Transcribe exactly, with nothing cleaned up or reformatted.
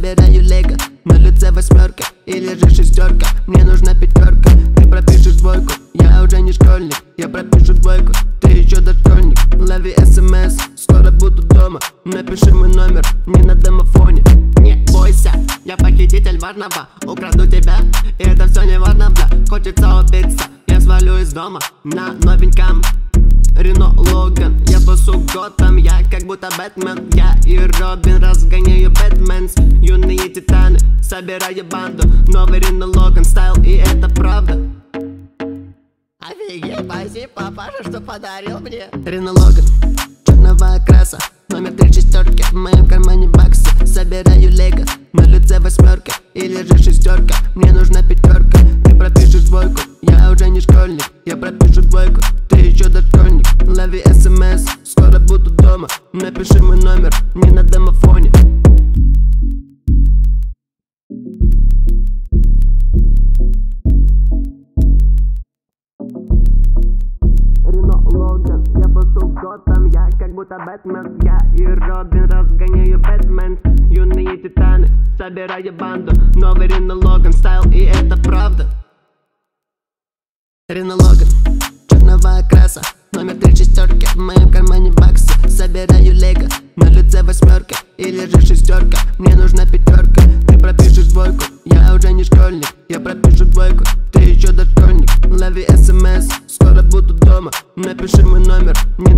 собираю лего. На лице восьмерка или же шестерка. Мне нужна пятерка, ты пропишешь двойку. Я уже не школьник, я пропишу двойку. Ты еще дошкольник, лови смс, скоро буду дома. Напиши мой номер, не на домофоне. Не бойся, я похититель важного. Украду тебя, и это все не важно, бля. Хочется убиться, я свалю из дома на новеньком Рено Логан. Я спасу Готэм, я как будто Бэтмен. Я и Робин разгоняю Бэтменс. Юные титаны, собираю банду. Новый Рено Логан стайл, и это правда. Офигеть, спасибо, папаша, что подарил мне. Рено Логан, черного окраса, номер три шестерки. В моем кармане баксы, собираю лего. На лице восьмерка или же шестерка. Мне нужна пятерка, ты пропишешь двойку. Я уже не школьник, я пропишу двойку. Ты еще дошкольник, лови смс, скоро буду дома. Напиши мой номер, не на домофоне. Рено Логан, я спасу Готэм, я как будто Бэтмен. Я и Робин разгоняю Бэтмен. Юные титаны, собираю банду. Новый Рено Логан стайл, и это правда. Рено Логан, черного окраса, номер три шестерки. В моем кармане баксы, собираю лего. На лице восьмерка или же шестерка. Мне нужна пятерка, ты пропишешь двойку. Я уже не школьник, я пропишу двойку. Ты еще дошкольник, лови смс, скоро буду дома. Напиши мой номер, не